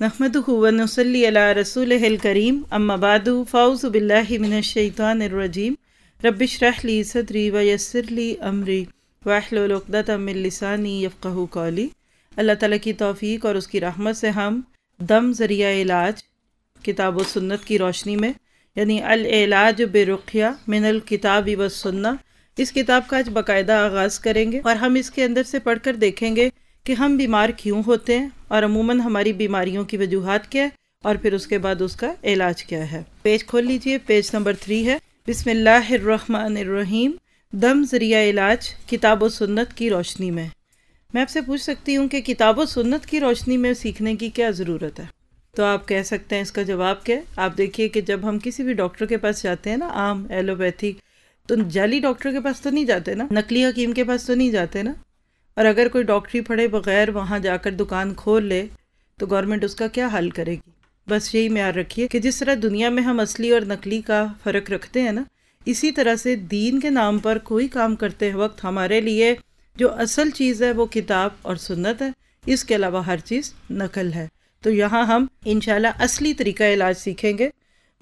نحمدہ ونصلی علی رسولہ الکریم اما بعد فاعوذ باللہ من الشیطان الرجیم رب اشرح لی صدری ویسر لی امری واحلل عقدۃ من لسانی یفقہوا قولی۔ اللہ تعالیٰ کی توفیق اور اس کی رحمت سے ہم دم ذریعہ علاج کتاب و سنت کی روشنی میں یعنی العلاج برقیہ من الکتاب والسنہ اس کتاب کا آج باقاعدہ آغاز کریں گے، اور ہم اس کے اندر سے پڑھ کر دیکھیں گے کہ ہم بیمار کیوں ہوتے ہیں اور عموماً ہماری بیماریوں کی وجوہات کیا ہے اور پھر اس کے بعد اس کا علاج کیا ہے۔ پیج کھول لیجئے، پیج نمبر 3 ہے۔ بسم اللہ الرحمن الرحیم، دم ذریعہ علاج کتاب و سنت کی روشنی میں۔ میں آپ سے پوچھ سکتی ہوں کہ کتاب و سنت کی روشنی میں سیکھنے کی کیا ضرورت ہے؟ تو آپ کہہ سکتے ہیں اس کا جواب کیا ہے؟ آپ دیکھیے کہ جب ہم کسی بھی ڈاکٹر کے پاس جاتے ہیں نا، عام ایلوپیتھی، تو جعلی ڈاکٹر کے پاس تو نہیں جاتے نا، نقلی حکیم کے پاس تو نہیں جاتے نا، اور اگر کوئی ڈاکٹری پڑھے بغیر وہاں جا کر دکان کھول لے تو گورنمنٹ اس کا کیا حل کرے گی؟ بس یہی معیار رکھیے کہ جس طرح دنیا میں ہم اصلی اور نقلی کا فرق رکھتے ہیں نا، اسی طرح سے دین کے نام پر کوئی کام کرتے وقت ہمارے لیے جو اصل چیز ہے وہ کتاب اور سنت ہے، اس کے علاوہ ہر چیز نقل ہے۔ تو یہاں ہم انشاءاللہ اصلی طریقہ علاج سیکھیں گے۔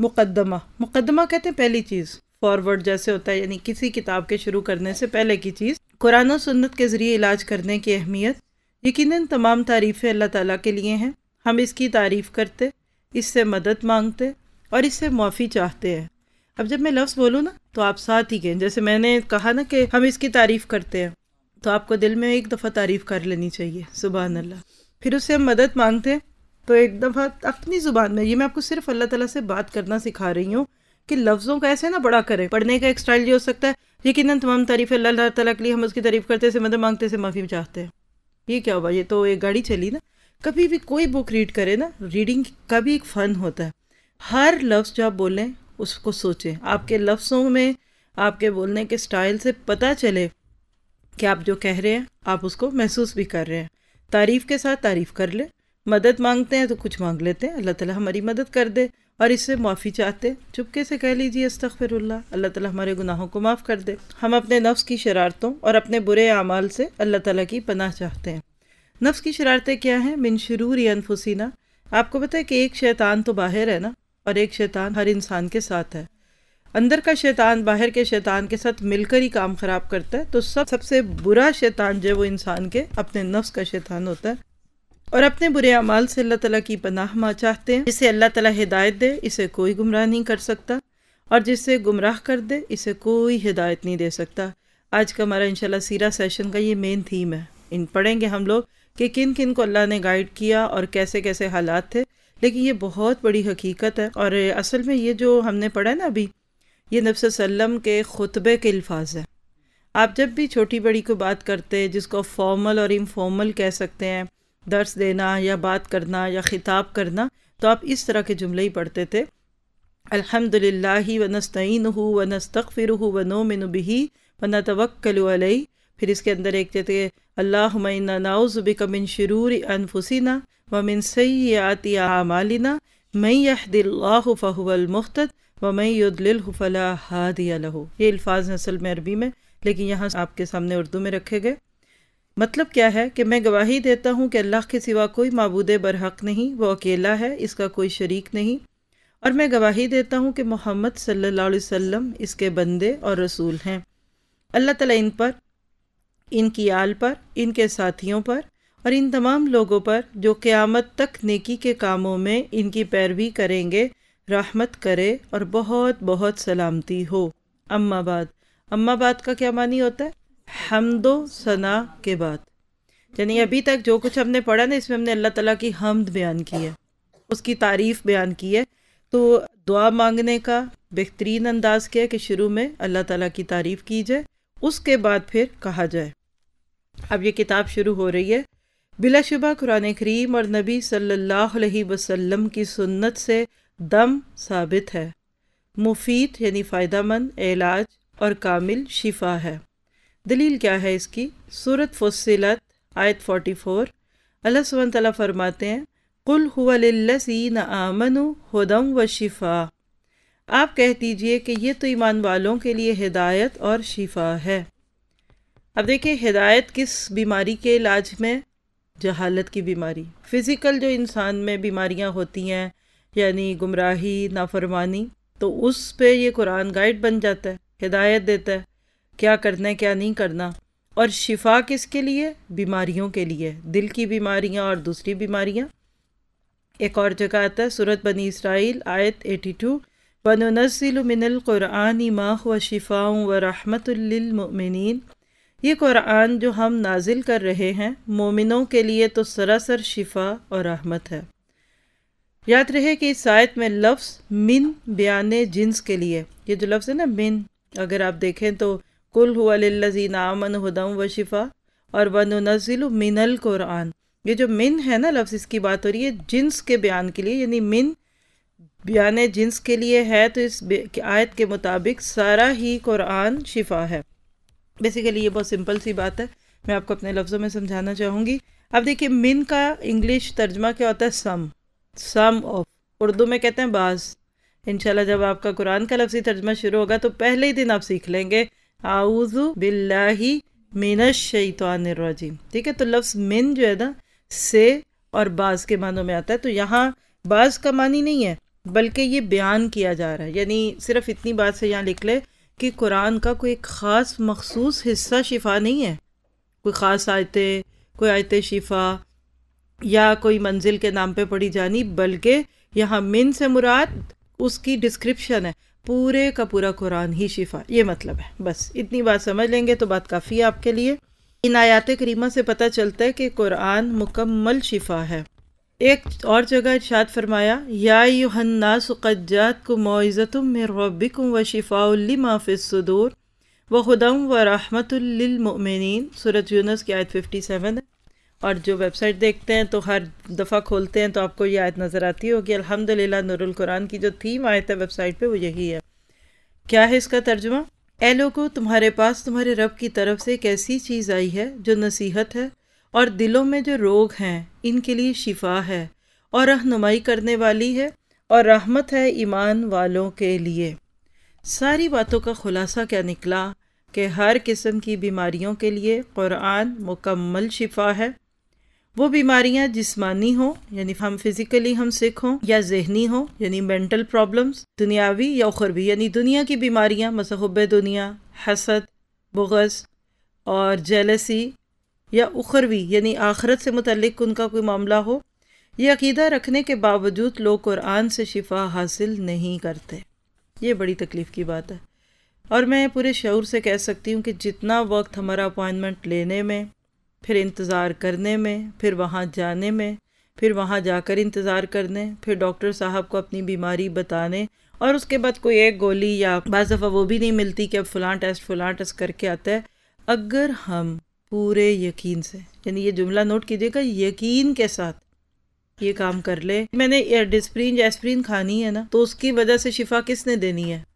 مقدمہ کہتے ہیں پہلی چیز، فارورڈ جیسے ہوتا ہے، یعنی کسی کتاب کے شروع کرنے سے پہلے کی چیز۔ قرآن و سنت کے ذریعے علاج کرنے کی اہمیت۔ یقیناً تمام تعریفیں اللہ تعالیٰ کے لیے ہیں، ہم اس کی تعریف کرتے، اس سے مدد مانگتے اور اس سے معافی چاہتے ہیں۔ اب جب میں لفظ بولوں نا تو آپ ساتھ ہی کہیں، جیسے میں نے کہا نا کہ ہم اس کی تعریف کرتے ہیں، تو آپ کو دل میں ایک دفعہ تعریف کر لینی چاہیے، سبحان اللہ۔ پھر اس سے ہم مدد مانگتے ہیں تو ایک دفعہ اپنی زبان میں، یہ میں آپ کو صرف اللہ تعالیٰ سے بات کرنا سکھا رہی ہوں کہ لفظوں کا ایسے نہ بڑا کرے۔ پڑھنے کا ایک سٹائل یہ ہو سکتا ہے، یقیناً تمام تعریف اللہ تعالیٰ کے لیے، ہم اس کی تعریف کرتے سے مدد مانگتے سے معافی چاہتے ہیں۔ یہ کیا ہوا؟ یہ تو ایک گاڑی چلی نا۔ کبھی بھی کوئی بک ریڈ کرے نا، ریڈنگ کا بھی ایک فن ہوتا ہے۔ ہر لفظ جو آپ بولیں اس کو سوچیں، آپ کے لفظوں میں، آپ کے بولنے کے سٹائل سے پتہ چلے کہ آپ جو کہہ رہے ہیں آپ اس کو محسوس بھی کر رہے ہیں۔ تعریف کے ساتھ تعریف کر لیں، مدد مانگتے ہیں تو کچھ مانگ لیتے ہیں، اللہ تعالیٰ ہماری مدد کر دے، اور اس سے معافی چاہتے چپکے سے کہہ لیجیے استغفر اللہ، اللہ تعالیٰ ہمارے گناہوں کو معاف کر دے۔ ہم اپنے نفس کی شرارتوں اور اپنے برے اعمال سے اللہ تعالیٰ کی پناہ چاہتے ہیں۔ نفس کی شرارتیں کیا ہیں؟ من شرور انفسنا۔ آپ کو پتہ ہے کہ ایک شیطان تو باہر ہے نا، اور ایک شیطان ہر انسان کے ساتھ ہے۔ اندر کا شیطان باہر کے شیطان کے ساتھ مل کر ہی کام خراب کرتا ہے، تو سب سے برا شیطان جو ہے وہ انسان کے اپنے نفس کا شیطان ہوتا ہے، اور اپنے برے اعمال سے اللہ تعالیٰ کی پناہ چاہتے ہیں۔ جسے اللہ تعالیٰ ہدایت دے اسے کوئی گمراہ نہیں کر سکتا، اور جسے گمراہ کر دے اسے کوئی ہدایت نہیں دے سکتا۔ آج کا ہمارا انشاءاللہ سیرہ سیشن کا یہ مین تھیم ہے۔ پڑھیں گے ہم لوگ کہ کن کن کو اللہ نے گائیڈ کیا اور کیسے کیسے حالات تھے، لیکن یہ بہت بڑی حقیقت ہے، اور اصل میں یہ جو ہم نے پڑھا ہے نا ابھی، یہ نبی صلی اللہ علیہ وسلم کے خطبے کے الفاظ ہیں۔ آپ جب بھی چھوٹی بڑی کو بات کرتے، جس کو فارمل اور انفارمل کہہ سکتے ہیں، درس دینا یا بات کرنا یا خطاب کرنا، تو آپ اس طرح کے جملے ہی پڑھتے تھے۔ الحمدللہ ونستعینہ ونستغفرہ ونؤمن بہ ونتوکل علیہ۔ پھر اس کے اندر ایک کہتے ہیں اللہم انا نعوذ بک من شرور انفسنا ومن سیئات اعمالنا من یہد اللہ فہو المہتد ومن یضللہ فلا ہادی لہ۔ یہ الفاظ ہیں اصل میں عربی میں، لیکن یہاں آپ کے سامنے اردو میں رکھے گئے۔ مطلب کیا ہے کہ میں گواہی دیتا ہوں کہ اللہ کے سوا کوئی معبود برحق نہیں، وہ اکیلا ہے، اس کا کوئی شریک نہیں، اور میں گواہی دیتا ہوں کہ محمد صلی اللہ علیہ وسلم اس کے بندے اور رسول ہیں۔ اللہ تعالیٰ ان پر، ان کی آل پر، ان کے ساتھیوں پر اور ان تمام لوگوں پر جو قیامت تک نیکی کے کاموں میں ان کی پیروی کریں گے رحمت کرے اور بہت بہت سلامتی ہو۔ اما بعد کا کیا معنی ہوتا ہے؟ حمد و ثنا کے بعد، یعنی ابھی تک جو کچھ ہم نے پڑھا نا، اس میں ہم نے اللہ تعالیٰ کی حمد بیان کی ہے، اس کی تعریف بیان کی ہے۔ تو دعا مانگنے کا بہترین انداز کیا ہے کہ شروع میں اللہ تعالیٰ کی تعریف کی جائے، اس کے بعد پھر کہا جائے۔ اب یہ کتاب شروع ہو رہی ہے۔ بلا شبہ قرآن کریم اور نبی صلی اللہ علیہ وسلم کی سنت سے دم ثابت ہے، مفید یعنی فائدہ مند، علاج اور کامل شفا ہے۔ دلیل کیا ہے اس کی؟ سورۃ فصلت آیت 44، اللہ سبحانہ وتعالیٰ فرماتے ہیں قُلْ هُوَ لِلَّذِينَ آمَنُوا هُدًى وَشِفَاء۔ آپ کہہ دیجئے کہ یہ تو ایمان والوں کے لیے ہدایت اور شفا ہے۔ اب دیکھیں ہدایت کس بیماری کے علاج میں جہالت کی بیماری، فزیکل جو انسان میں بیماریاں ہوتی ہیں یعنی گمراہی، نافرمانی، تو اس پہ یہ قرآن گائیڈ بن جاتا ہے، ہدایت دیتا ہے کیا کرنا ہے کیا نہیں کرنا۔ اور شفا کس کے لیے؟ بیماریوں کے لیے، دل کی بیماریاں اور دوسری بیماریاں۔ ایک اور جگہ آتا ہے سورۃ بنی اسرائیل آیت 82، وَنُنَزِّلُ مِنَ الْقُرْآنِ مَا هُوَ شِفَاءٌ وَرَحْمَةٌ لِّلْمُؤْمِنِينَ، یہ قرآن جو ہم نازل کر رہے ہیں مومنوں کے لیے تو سراسر شفا اور رحمت ہے۔ یاد رہے کہ اس آیت میں لفظ من بیان جنس کے لیے، یہ جو لفظ ہے نا من، اگر آپ دیکھیں تو قُلْ هُوَ لِلَّذِينَ آمَنُوا هُدًى وَشِفَاءٌ اور وَنُنَزِّلُ مِنَ الْقُرْآنِ، یہ جو من ہے نا لفظ، اس کی بات ہو رہی ہے جنس کے بیان کے لیے، یعنی من بیان جنس کے لیے ہے، تو اس آیت کے مطابق سارا ہی قرآن شفا ہے۔ بیسیکلی یہ بہت سمپل سی بات ہے، میں آپ کو اپنے لفظوں میں سمجھانا چاہوں گی۔ اب دیکھیں من کا انگلش ترجمہ کیا ہوتا ہے؟ سم آف، اردو میں کہتے ہیں بعض۔ انشاءاللہ جب آپ کا قرآن کا لفظی ترجمہ شروع ہوگا تو پہلے ہی دن آپ سیکھ لیں گے اعوذ باللہ من الشیطان الرجیم، ٹھیک ہے؟ تو لفظ من جو ہے نا سے اور بعض کے معنوں میں آتا ہے، تو یہاں بعض کا معنی نہیں ہے بلکہ یہ بیان کیا جا رہا ہے، یعنی صرف اتنی بات سے یہاں لکھ لے کہ قرآن کا کوئی ایک خاص مخصوص حصہ شفا نہیں ہے، کوئی خاص آیتیں، کوئی آیت شفا یا کوئی منزل کے نام پہ پڑھی جانی، بلکہ یہاں من سے مراد اس کی ڈسکرپشن ہے، پورے کا پورا قرآن ہی شفا، یہ مطلب ہے۔ بس اتنی بات سمجھ لیں گے تو بات کافی ہے آپ کے لیے۔ ان آیات کریمہ سے پتہ چلتا ہے کہ قرآن مکمل شفا ہے۔ ایک اور جگہ ارشاد فرمایا یا ایھا الناس قد جاءتکم موعظۃ من ربکم وشفاء لما فی الصدور وہدی ورحمۃ للمؤمنین، سورۃ یونس کی آیت 57 ہے۔ اور جو ویب سائٹ دیکھتے ہیں تو ہر دفعہ کھولتے ہیں تو آپ کو یہ آیت نظر آتی ہوگی، الحمدللہ نور القرآن کی جو تھیم آیت ہے ویب سائٹ پہ وہ یہی ہے۔ کیا ہے اس کا ترجمہ؟ اے لوگو، تمہارے پاس تمہارے رب کی طرف سے ایک ایسی چیز آئی ہے جو نصیحت ہے، اور دلوں میں جو روگ ہیں ان کے لیے شفا ہے، اور رہنمائی کرنے والی ہے، اور رحمت ہے ایمان والوں کے لیے۔ ساری باتوں کا خلاصہ کیا نکلا کہ ہر قسم کی بیماریوں کے لیے قرآن مکمل شفا ہے۔ وہ بیماریاں جسمانی ہوں یعنی ہم فزیکلی ہم سکھ ہوں، یا ذہنی ہوں یعنی مینٹل پرابلمز، دنیاوی یا اخروی یعنی دنیا کی بیماریاں مثلا حب دنیا، حسد، بغض اور جیلسی، یا اخروی یعنی آخرت سے متعلق ان کا کوئی معاملہ ہو۔ یہ عقیدہ رکھنے کے باوجود لوگ قرآن سے شفا حاصل نہیں کرتے، یہ بڑی تکلیف کی بات ہے۔ اور میں پورے شعور سے کہہ سکتی ہوں کہ جتنا وقت ہمارا اپوائنٹمنٹ لینے میں، پھر انتظار کرنے میں، پھر وہاں جانے میں، پھر وہاں جا کر انتظار کرنے، پھر ڈاکٹر صاحب کو اپنی بیماری بتانے، اور اس کے بعد کوئی ایک گولی یا بعض دفعہ وہ بھی نہیں ملتی کہ اب فلاں ٹیسٹ کر کے آتا ہے۔ اگر ہم پورے یقین سے، یعنی یہ جملہ نوٹ کیجیے گا، یقین کے ساتھ یہ کام کر لے، میں نے ڈسپرین یا ایسپرین کھانی ہے نا تو اس کی وجہ سے شفا کس نے دینی ہے؟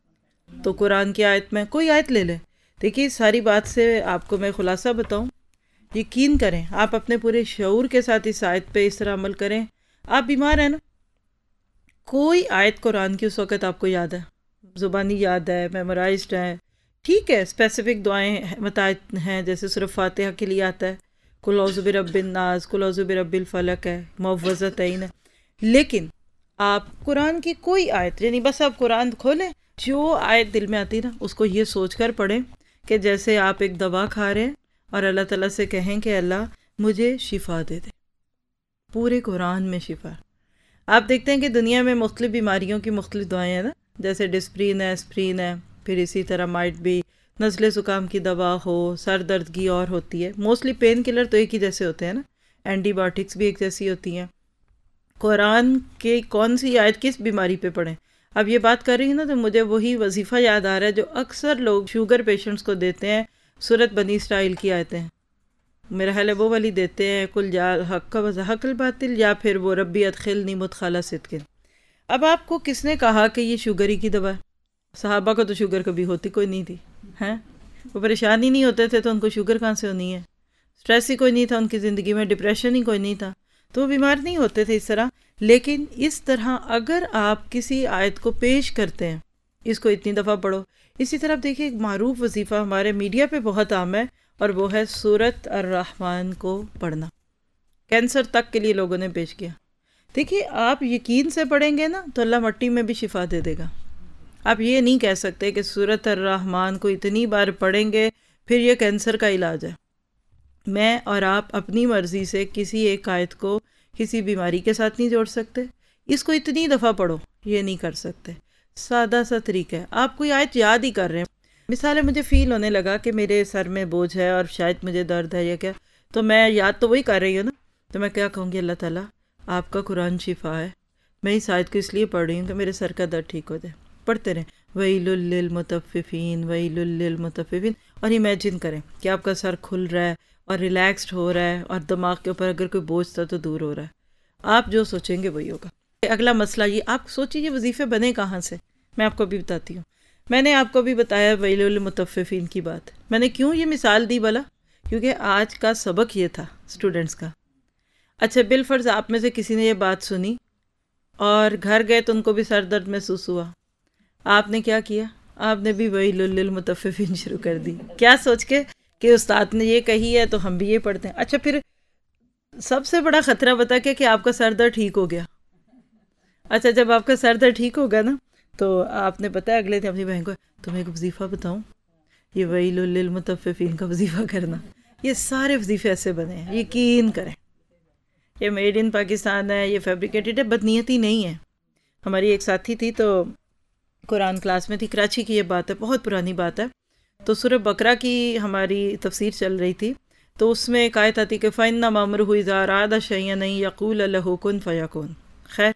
تو قرآن کی آیت میں کوئی آیت لے لے۔ دیکھیے ساری بات سے آپ کو میں خلاصہ بتاؤں، یقین کریں، آپ اپنے پورے شعور کے ساتھ اس آیت پہ اس طرح عمل کریں۔ آپ بیمار ہیں نا، کوئی آیت قرآن کی اس وقت آپ کو یاد ہے، زبانی یاد ہے، میمورائزڈ ہے، ٹھیک ہے، اسپیسیفک دعائیں متعین ہیں، جیسے سورہ فاتحہ کے لیے آتا ہے قل اعوذ برب الناس، قل اعوذ برب الفلق ہے، معوذتین ہے، لیکن آپ قرآن کی کوئی آیت، یعنی بس آپ قرآن کھولیں، جو آیت دل میں آتی نا اس کو یہ سوچ کر پڑھیں کہ جیسے آپ ایک دوا کھا رہے ہیں اور اللہ تعالیٰ سے کہیں کہ اللہ مجھے شفا دے دے۔ پورے قرآن میں شفا۔ آپ دیکھتے ہیں کہ دنیا میں مختلف بیماریوں کی مختلف دعائیں ہیں نا، جیسے ڈسپرین ہے، اسپرین ہے، پھر اسی طرح مائٹ بھی نزلے زکام کی دوا ہو، سر درد کی اور ہوتی ہے، موسٹلی پین کلر تو ایک ہی جیسے ہوتے ہیں نا، اینٹی بایوٹکس بھی ایک جیسی ہوتی ہیں۔ قرآن کے کون سی آیت کس بیماری پہ پڑھیں؟ اب یہ بات کر رہی ہوں نا تو مجھے وہی وظیفہ یاد آ رہا ہے جو اکثر لوگ شوگر پیشنٹس کو دیتے ہیں، سورۃ بنی اسرائیل کی آیتیں، میرا خیال ہے وہ والی دیتے ہیں، قل جاء الحق وزہق الباطل، یا پھر وہ ربی ادخلنی مدخل صدق۔ اب آپ کو کس نے کہا کہ یہ شوگر ہی کی دوا ہے؟ صحابہ کو تو شوگر کبھی ہوتی کوئی نہیں تھی، ہیں وہ پریشان ہی نہیں ہوتے تھے تو ان کو شوگر کہاں سے ہونی ہے؟ سٹریس ہی کوئی نہیں تھا ان کی زندگی میں، ڈپریشن ہی کوئی نہیں تھا، تو وہ بیمار نہیں ہوتے تھے اس طرح۔ لیکن اس طرح اگر آپ کسی آیت کو پیش کرتے ہیں، اس کو اتنی دفعہ پڑھو۔ اسی طرح دیکھیے ایک معروف وظیفہ ہمارے میڈیا پہ بہت عام ہے، اور وہ ہے سورۃ الرحمن کو پڑھنا۔ کینسر تک کے لیے لوگوں نے پیش کیا. دیکھیے آپ یقین سے پڑھیں گے نا تو اللہ مٹی میں بھی شفا دے دے گا. آپ یہ نہیں کہہ سکتے کہ سورۃ الرحمن کو اتنی بار پڑھیں گے پھر یہ کینسر کا علاج ہے. میں اور آپ اپنی مرضی سے کسی ایک آیت کو کسی بیماری کے ساتھ نہیں جوڑ سکتے. اس کو اتنی دفعہ پڑھو یہ نہیں کر سکتے. سادہ سا طریقہ ہے. آپ کوئی آیت یاد ہی کر رہے ہیں، مثال ہے مجھے فیل ہونے لگا کہ میرے سر میں بوجھ ہے اور شاید مجھے درد ہے یا کیا، تو میں یاد تو وہی کر رہی ہوں نا، تو میں کیا کہوں گی، اللہ تعالیٰ آپ کا قرآن شفا ہے، میں اس آیت کو اس لیے پڑھ رہی ہوں کہ میرے سر کا درد ٹھیک ہو جائے. پڑھتے رہیں ویل للمطففین ویل للمطففین، اور امیجن کریں کہ آپ کا سر کھل رہا ہے اور ریلیکسڈ ہو رہا ہے اور دماغ کے اوپر اگر کوئی بوجھ تھا تو دور ہو رہا ہے. آپ جو سوچیں گے وہی ہوگا. اگلا مسئلہ یہ، آپ سوچیے یہ وظیفے بنے کہاں سے. میں آپ کو بھی بتاتی ہوں. میں نے آپ کو بھی بتایا ویل للمطففین کی بات. میں نے کیوں یہ مثال دی بلا، کیونکہ آج کا سبق یہ تھا اسٹوڈنٹس کا. اچھا بالفرض آپ میں سے کسی نے یہ بات سنی اور گھر گئے تو ان کو بھی سر درد محسوس ہوا. آپ نے کیا کیا، آپ نے بھی ویل للمطففین شروع کر دی. کیا سوچ کے کہ استاد نے یہ کہی ہے تو ہم بھی یہ پڑھتے ہیں. اچھا پھر سب سے بڑا خطرہ بتا کے کہ آپ کا سر درد ٹھیک ہو گیا. اچھا جب آپ کا سر درد ٹھیک ہوگا نا تو آپ نے پتہ ہے اگلے دن اپنی بہن کو تمہیں ایک وظیفہ بتاؤں، یہ ویل للمطففین کا وظیفہ کرنا. یہ سارے وظیفے ایسے بنے ہیں، یقین کریں. یہ میڈ ان پاکستان ہے، یہ فیبریکیٹڈ ہے، بدنیتی نہیں ہے. ہماری ایک ساتھی تھی تو قرآن کلاس میں تھی، کراچی کی یہ بات ہے، بہت پرانی بات ہے. تو سورہ بقرہ کی ہماری تفسیر چل رہی تھی، تو اس میں ایک آیت آتی کہ فَإِنَّمَا أَمْرُهُ إِذَا أَرَادَ شَيْئًا أَن يَقُولَ لَهُ كُن فَيَكُونُ. خیر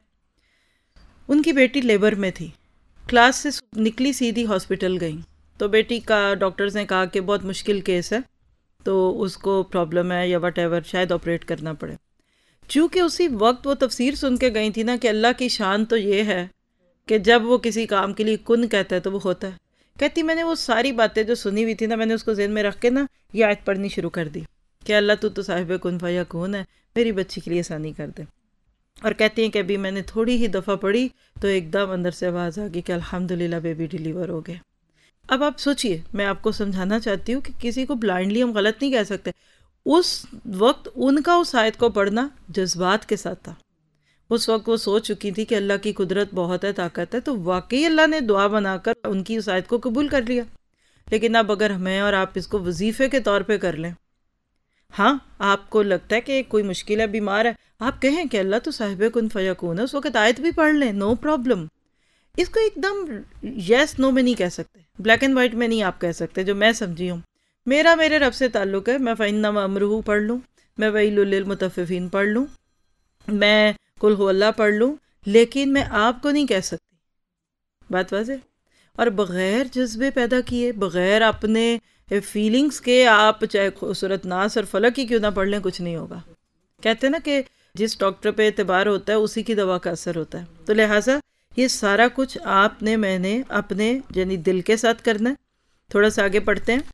ان کی بیٹی لیبر میں تھی، کلاس سے نکلی سیدھی ہاسپٹل گئیں. تو بیٹی کا ڈاکٹرز نے کہا کہ بہت مشکل کیس ہے، تو اس کو پرابلم ہے یا وٹ ایور، شاید آپریٹ کرنا پڑے. چونکہ اسی وقت وہ تفسیر سن کے گئی تھی نا کہ اللہ کی شان تو یہ ہے کہ جب وہ کسی کام کے لیے کن کہتا ہے تو وہ ہوتا ہے. کہتی میں نے وہ ساری باتیں جو سنی ہوئی تھی نا، میں نے اس کو ذہن میں رکھ کے نا یہ آیت پڑھنی شروع کر دی کہ اللہ تو صاحب کن فیکون ہے، میری بچی کے لیے آسانی کر دے. اور کہتی ہیں کہ ابھی میں نے تھوڑی ہی دفعہ پڑھی تو ایک دم اندر سے آواز آ گئی کہ الحمدللہ بیبی ڈیلیور ہو گئے. اب آپ سوچئے، میں آپ کو سمجھانا چاہتی ہوں کہ کسی کو بلائنڈلی ہم غلط نہیں کہہ سکتے. اس وقت ان کا اس آیت کو پڑھنا جذبات کے ساتھ تھا. اس وقت وہ سوچ چکی تھی کہ اللہ کی قدرت بہت ہے، طاقت ہے، تو واقعی اللہ نے دعا بنا کر ان کی اس آیت کو قبول کر لیا. لیکن اب اگر میں اور آپ اس کو وظیفے کے طور پہ کر لیں، ہاں آپ کو لگتا ہے کہ کوئی مشکل ہے، بیمار ہے، آپ کہیں کہ اللہ تو صاحب کن فیکون ہے، اس وقت آیت بھی پڑھ لیں، نو پرابلم. اس کو ایک دم یس نو میں نہیں کہہ سکتے، بلیک اینڈ وائٹ میں نہیں آپ کہہ سکتے. جو میں سمجھی ہوں، میرے رب سے تعلق ہے، میں فَإِنَّمَا أَمْرُهُ پڑھ لوں، میں وَيْلٌ لِّلْمُطَفِّفِينَ پڑھ لوں، میں قُلْ هُوَ اللَّهُ پڑھ لوں، لیکن میں آپ کو نہیں کہہ سکتی. بات واضح؟ اور بغیر جذبے پیدا کیے، بغیر اپنے فیلنگز کے آپ چاہے سورۃ ناس اور فلق ہی کیوں نہ پڑھ لیں، کچھ نہیں ہوگا. کہتے ہیں نا کہ جس ڈاکٹر پہ اعتبار ہوتا ہے اسی کی دوا کا اثر ہوتا ہے. تو لہٰذا یہ سارا کچھ آپ نے میں نے اپنے یعنی دل کے ساتھ کرنا ہے. تھوڑا سا آگے پڑھتے ہیں.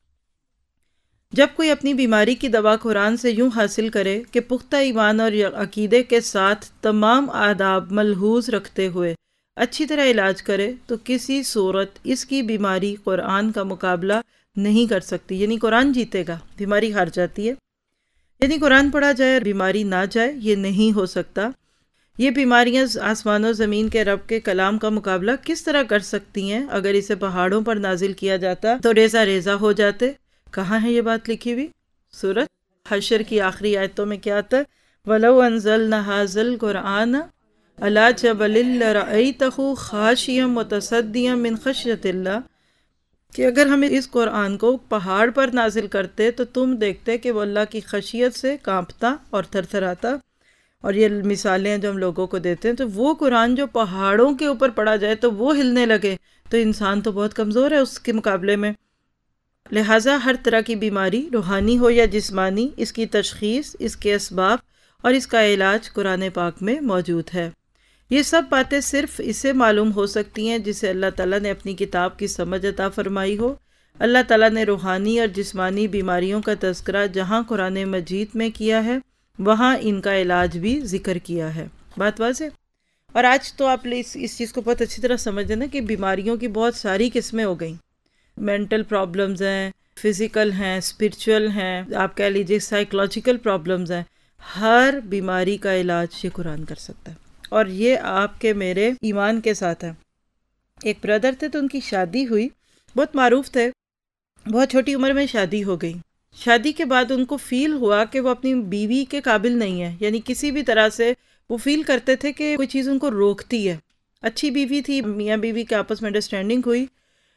جب کوئی اپنی بیماری کی دوا قرآن سے یوں حاصل کرے کہ پختہ ایمان اور عقیدے کے ساتھ تمام آداب ملحوظ رکھتے ہوئے اچھی طرح علاج کرے، تو کسی صورت اس کی بیماری قرآن کا مقابلہ نہیں کر سکتی. یعنی قرآن جیتے گا، بیماری ہار جاتی ہے. یعنی قرآن پڑھا جائے اور بیماری نہ جائے، یہ نہیں ہو سکتا. یہ بیماریاں آسمان و زمین کے رب کے کلام کا مقابلہ کس طرح کر سکتی ہیں؟ اگر اسے پہاڑوں پر نازل کیا جاتا تو ریزہ ریزہ ہو جاتے. کہاں ہے یہ بات لکھی ہوئی؟ سورۃ حشر کی آخری آیتوں میں کیا آتا ہے؟ وَلَوْ أَنزَلْنَا هَذَا الْقُرْآنَ عَلَىٰ جَبَلٍ لَرَأَيْتَهُ خَاشِعًا مُتَصَدِّعًا مِّنْ خَشْيَةِ اللَّهِ، کہ اگر ہم اس قرآن کو پہاڑ پر نازل کرتے تو تم دیکھتے کہ وہ اللہ کی خشیت سے کانپتا اور تھرتھراتا. اور یہ مثالیں جو ہم لوگوں کو دیتے ہیں، تو وہ قرآن جو پہاڑوں کے اوپر پڑھا جائے تو وہ ہلنے لگے، تو انسان تو بہت کمزور ہے اس کے مقابلے میں. لہٰذا ہر طرح کی بیماری، روحانی ہو یا جسمانی، اس کی تشخیص، اس کے اسباب اور اس کا علاج قرآن پاک میں موجود ہے. یہ سب باتیں صرف اسے معلوم ہو سکتی ہیں جسے اللہ تعالیٰ نے اپنی کتاب کی سمجھ عطا فرمائی ہو. اللہ تعالیٰ نے روحانی اور جسمانی بیماریوں کا تذکرہ جہاں قرآن مجید میں کیا ہے، وہاں ان کا علاج بھی ذکر کیا ہے. بات واضح؟ اور آج تو آپ اس چیز کو بہت اچھی طرح سمجھیں نا کہ بیماریوں کی بہت ساری قسمیں ہو گئیں. مینٹل پرابلمز ہیں، فزیکل ہیں، اسپرچول ہیں، آپ کہہ لیجیے سائیکولوجیکل پرابلمز ہیں. ہر بیماری کا علاج یہ قرآن کر سکتا ہے، اور یہ آپ کے میرے ایمان کے ساتھ ہے۔ ایک بردر تھے تو ان کی شادی ہوئی، بہت معروف تھے، بہت چھوٹی عمر میں شادی ہو گئی۔ شادی کے بعد ان کو فیل ہوا کہ وہ اپنی بیوی کے قابل نہیں ہے، یعنی کسی بھی طرح سے وہ فیل کرتے تھے کہ کوئی چیز ان کو روکتی ہے۔ اچھی بیوی تھی، میاں بیوی کے آپس میں انڈرسٹینڈنگ ہوئی۔